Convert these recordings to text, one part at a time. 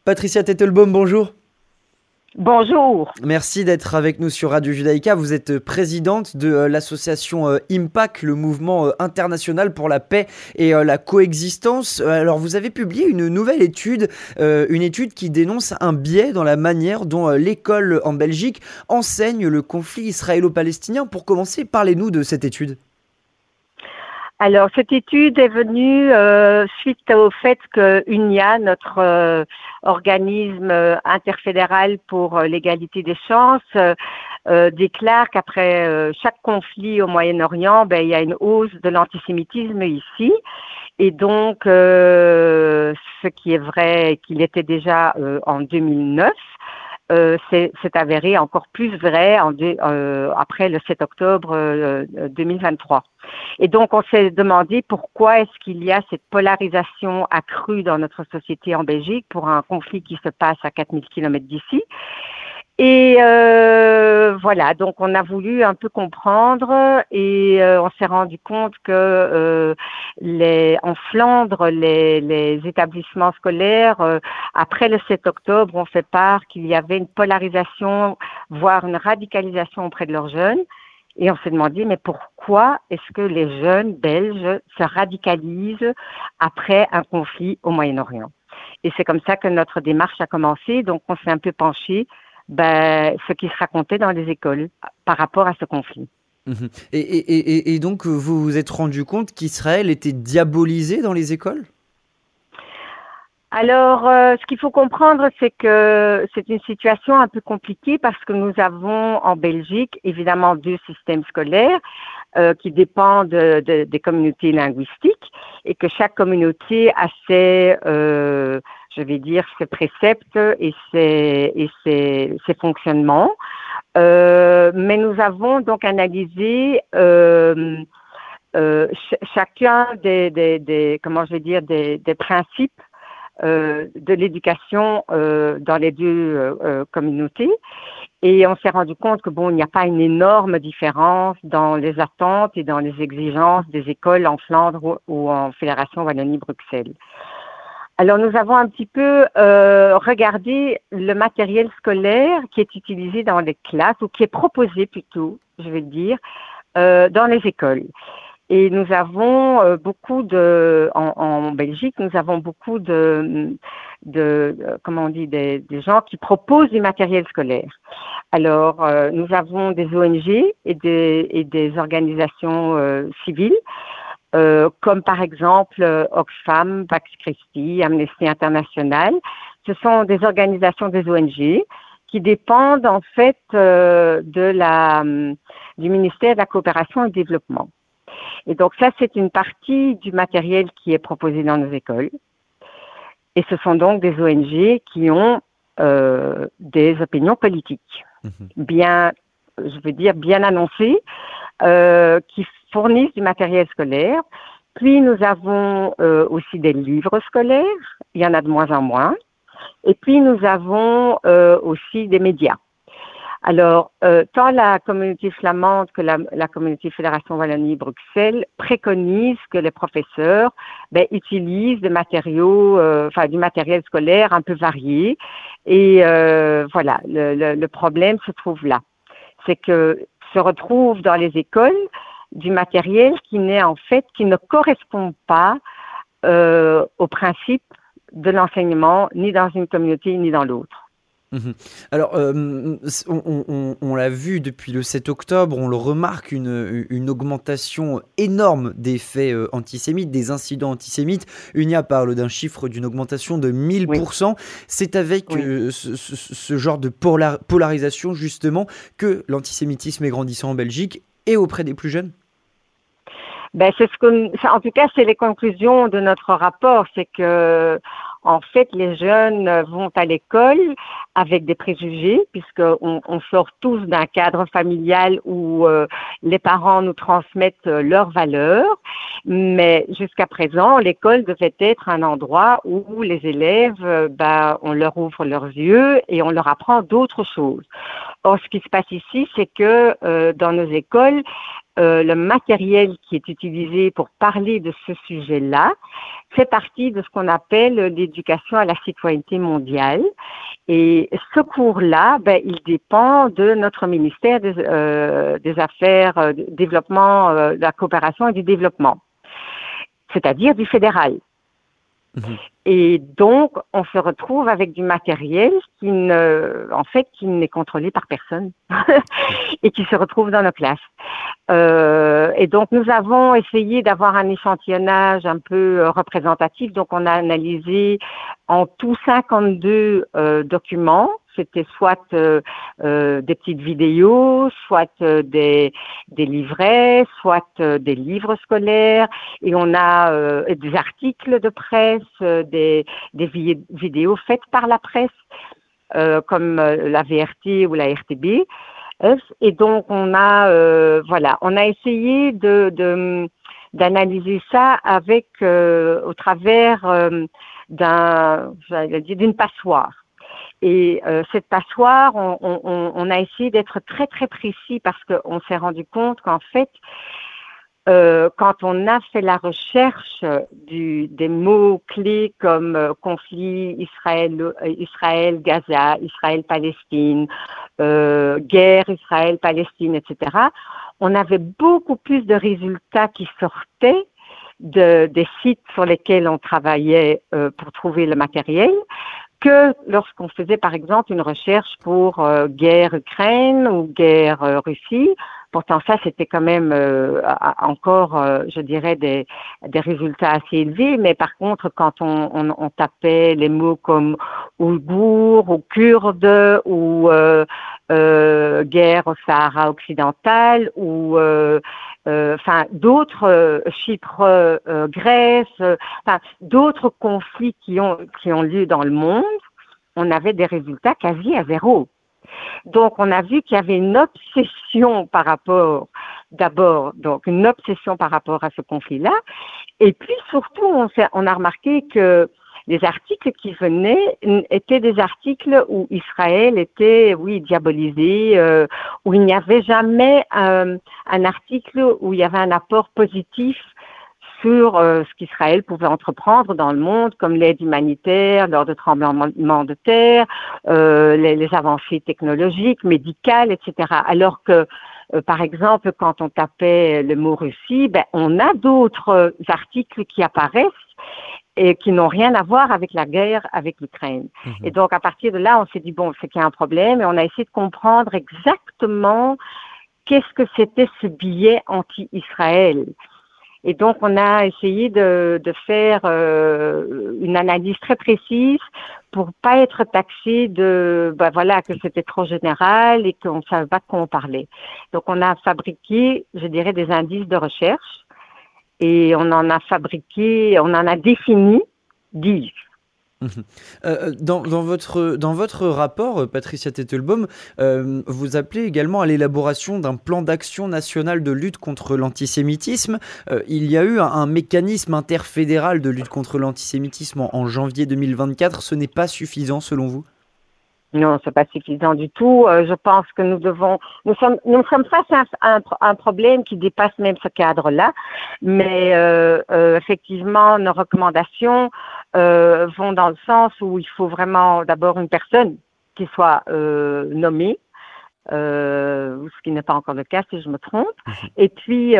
Patricia Tettelbaum, bonjour. Bonjour. Merci d'être avec nous sur Radio Judaïka. Vous êtes présidente de l'association IMPAC, le mouvement international pour la paix et la coexistence. Alors, vous avez publié une nouvelle étude, une étude qui dénonce un biais dans la manière dont l'école en Belgique enseigne le conflit israélo-palestinien. Pour commencer, parlez-nous de cette étude. Alors, cette étude est venue suite au fait que UNIA, notre organisme interfédéral pour l'égalité des chances, déclare qu'après chaque conflit au Moyen-Orient, il y a une hausse de l'antisémitisme ici. Et donc, ce qui est vrai, qu'il était déjà en 2009, c'est avéré encore plus vrai après le 7 octobre 2023. Et donc, on s'est demandé pourquoi est-ce qu'il y a cette polarisation accrue dans notre société en Belgique pour un conflit qui se passe à 4000 kilomètres d'ici. Et voilà, donc on a voulu un peu comprendre et on s'est rendu compte que en Flandre, les établissements scolaires, après le 7 octobre, ont fait part qu'il y avait une polarisation, voire une radicalisation auprès de leurs jeunes. Et on s'est demandé, mais pourquoi est-ce que les jeunes belges se radicalisent après un conflit au Moyen-Orient? Et c'est comme ça que notre démarche a commencé. Donc, on s'est un peu penché ce qui se racontait dans les écoles par rapport à ce conflit. Et donc, vous vous êtes rendu compte qu'Israël était diabolisé dans les écoles ? Alors, ce qu'il faut comprendre, c'est que c'est une situation un peu compliquée parce que nous avons en Belgique, évidemment, deux systèmes scolaires qui dépendent des communautés linguistiques et que chaque communauté a ses préceptes et ses fonctionnements. Mais nous avons donc analysé chacun des principes de l'éducation dans les deux communautés. Et on s'est rendu compte que il n'y a pas une énorme différence dans les attentes et dans les exigences des écoles en Flandre ou en Fédération Wallonie-Bruxelles. Alors, nous avons un petit peu regardé le matériel scolaire qui est utilisé dans les classes, ou qui est proposé plutôt, je vais dire, dans les écoles. Et nous avons en Belgique, nous avons beaucoup des gens qui proposent du matériel scolaire. Alors, nous avons des ONG et des organisations civiles, comme par exemple Oxfam, Pax Christi, Amnesty International. Ce sont des organisations des ONG qui dépendent en fait du ministère de la Coopération et du Développement. Et donc ça, c'est une partie du matériel qui est proposé dans nos écoles. Et ce sont donc des ONG qui ont des opinions politiques, bien annoncées, qui fournissent du matériel scolaire. Puis nous avons aussi des livres scolaires, il y en a de moins en moins. Et puis nous avons aussi des médias. Alors, tant la communauté flamande que la communauté Fédération Wallonie-Bruxelles préconisent que les professeurs utilisent des matériaux, du matériel scolaire un peu varié. Et voilà, le problème se trouve là. C'est que se retrouve dans les écoles du matériel qui ne correspond pas au principe de l'enseignement, ni dans une communauté, ni dans l'autre. Alors, on l'a vu depuis le 7 octobre, on le remarque, une augmentation énorme des faits antisémites, des incidents antisémites. UNIA parle d'un chiffre d'une augmentation de 1000%. Oui. C'est avec ce genre de polarisation, justement, que l'antisémitisme est grandissant en Belgique et auprès des plus jeunes. En tout cas, c'est les conclusions de notre rapport. C'est que, en fait, les jeunes vont à l'école avec des préjugés, puisqu'on sort tous d'un cadre familial où les parents nous transmettent leurs valeurs. Mais jusqu'à présent, l'école devait être un endroit où les élèves, on leur ouvre leurs yeux et on leur apprend d'autres choses. Or, ce qui se passe ici, c'est que dans nos écoles, le matériel qui est utilisé pour parler de ce sujet-là fait partie de ce qu'on appelle l'éducation à la citoyenneté mondiale. Et ce cours-là, il dépend de notre ministère des Affaires, du développement, de la coopération et du développement, c'est-à-dire du fédéral. Et donc, on se retrouve avec du matériel qui n'est contrôlé par personne et qui se retrouve dans nos classes. Et donc, nous avons essayé d'avoir un échantillonnage un peu représentatif. Donc, on a analysé en tout 52 documents. C'était soit des petites vidéos, soit des livrets, soit des livres scolaires, et on a des articles de presse, des vidéos faites par la presse, comme la VRT ou la RTB. Et donc on a essayé d'analyser ça avec au travers d'une passoire. Et cette passoire, on a essayé d'être très très précis parce qu'on s'est rendu compte qu'en fait, quand on a fait la recherche des mots clés comme conflit Israël-Gaza, Israël-Palestine, guerre Israël-Palestine, etc., on avait beaucoup plus de résultats qui sortaient des sites sur lesquels on travaillait pour trouver le matériel que lorsqu'on faisait, par exemple, une recherche pour guerre Ukraine ou guerre Russie. Pourtant, ça, c'était quand même encore, je dirais, des résultats assez élevés. Mais par contre, quand on tapait les mots comme Ouïghours ou Kurdes ou guerre au Sahara occidental ou d'autres Chypre, Grèce, d'autres conflits qui ont lieu dans le monde, on avait des résultats quasi à zéro. Donc, on a vu qu'il y avait une obsession par rapport à ce conflit-là. Et puis, surtout, on a remarqué que les articles qui venaient étaient des articles où Israël était, diabolisé, où il n'y avait jamais un article où il y avait un apport positif sur ce qu'Israël pouvait entreprendre dans le monde, comme l'aide humanitaire lors de tremblements de terre, les avancées technologiques, médicales, etc. Alors que, par exemple, quand on tapait le mot Russie, on a d'autres articles qui apparaissent et qui n'ont rien à voir avec la guerre avec l'Ukraine. Et donc, à partir de là, on s'est dit, c'est qu'il y a un problème, et on a essayé de comprendre exactement qu'est-ce que c'était ce biais anti-Israël. Et donc, on a essayé de faire une analyse très précise pour pas être taxé que c'était trop général et qu'on ne savait pas de quoi on parlait. Donc, on a fabriqué, je dirais, des indices de recherche et on en a défini 10. Dans votre rapport, Patricia Tettelbaum, vous appelez également à l'élaboration d'un plan d'action national de lutte contre l'antisémitisme. Il y a eu un mécanisme interfédéral de lutte contre l'antisémitisme en janvier 2024. Ce n'est pas suffisant selon vous ? Non, c'est pas suffisant du tout. Je pense que nous sommes face à un problème qui dépasse même ce cadre-là. Mais effectivement, nos recommandations vont dans le sens où il faut vraiment d'abord une personne qui soit nommée, ce qui n'est pas encore le cas si je me trompe. Et puis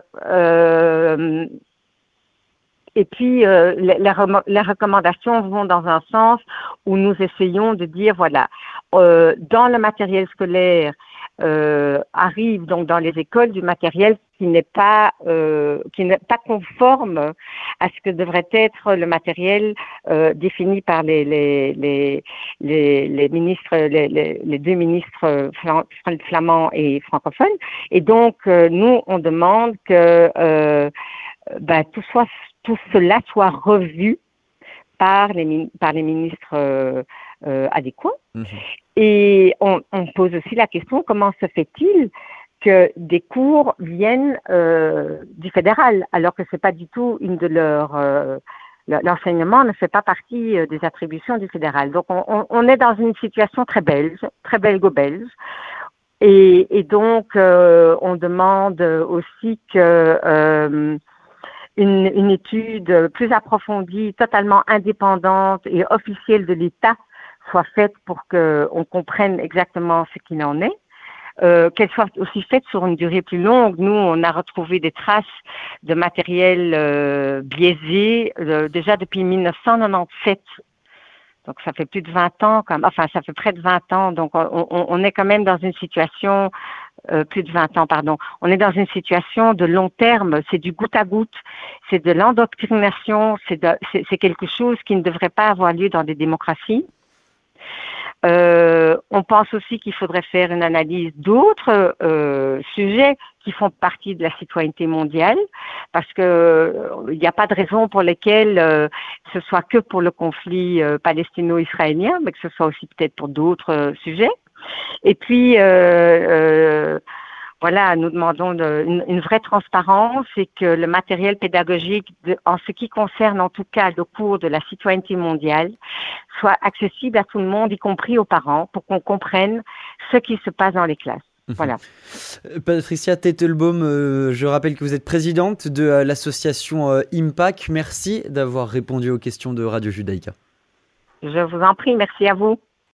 les recommandations vont dans un sens où nous essayons de dire, dans le matériel scolaire, arrive donc dans les écoles du matériel qui n'est pas conforme à ce que devrait être le matériel défini par les ministres, les deux ministres flamands et francophones. Et donc, nous, on demande que tout cela soit revu par les ministres adéquats. Et on pose aussi la question, comment se fait-il que des cours viennent du fédéral, alors que c'est pas du tout une de l'enseignement ne fait pas partie des attributions du fédéral. Donc on est dans une situation très belge, très belgo-belge, Et donc, on demande aussi que une étude plus approfondie, totalement indépendante et officielle de l'État soit faite pour qu'on comprenne exactement ce qu'il en est. Qu'elle soit aussi faite sur une durée plus longue. Nous, on a retrouvé des traces de matériel biaisé déjà depuis 1997. Donc, ça fait plus de 20 ans, ça fait près de 20 ans. Donc, on est quand même dans une situation, plus de 20 ans, pardon. On est dans une situation de long terme. C'est du goutte à goutte. C'est de l'endoctrination. C'est quelque chose qui ne devrait pas avoir lieu dans des démocraties. On pense aussi qu'il faudrait faire une analyse d'autres sujets qui font partie de la citoyenneté mondiale, parce que il n'y a pas de raison pour lesquelles ce soit que pour le conflit palestino-israélien, mais que ce soit aussi peut-être pour d'autres sujets. Et puis voilà, nous demandons une vraie transparence et que le matériel pédagogique, en ce qui concerne en tout cas le cours de la citoyenneté mondiale, soit accessible à tout le monde, y compris aux parents, pour qu'on comprenne ce qui se passe dans les classes. Voilà. Patricia Tettelbaum, je rappelle que vous êtes présidente de l'association Impact. Merci d'avoir répondu aux questions de Radio Judaïka. Je vous en prie, merci à vous.